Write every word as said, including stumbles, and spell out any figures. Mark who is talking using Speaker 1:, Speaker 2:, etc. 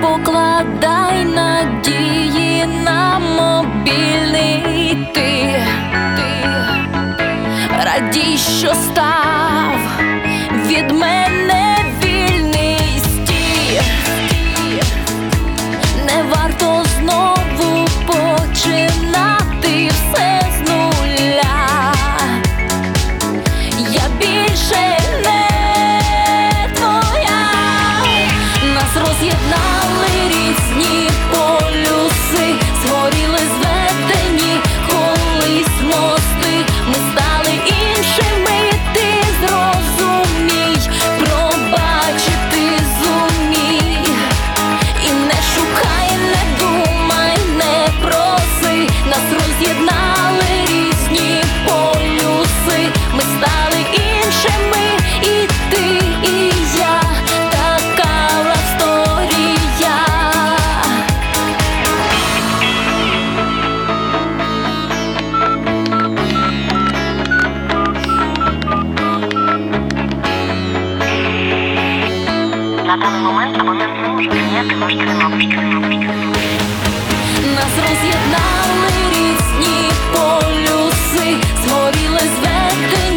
Speaker 1: покладай надії на мобільний ти, ти радій, що став від мене вільний стій. Не варто знову починати все з нуля. Я більше не твоя. Нас роз'єднали різні полюси, згоріли зведені колись мости. Ми стали іншими, ти зрозумій, пробачити зумій. І не шукай, не думай, не проси. Нас роз'єднали різні полюси. Ми стали іншими, і ти, і я. Така лавсторія.
Speaker 2: На даний момент абонент не може прийняти ваш дзвінок.
Speaker 1: Нас роз'єднали різні полюси, згоріли зведені